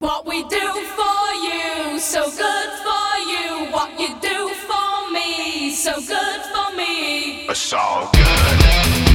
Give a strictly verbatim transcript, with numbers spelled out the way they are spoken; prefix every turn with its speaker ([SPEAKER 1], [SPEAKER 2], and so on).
[SPEAKER 1] What we do for you, so good for you. What you do for me, so good for me.
[SPEAKER 2] It's all good.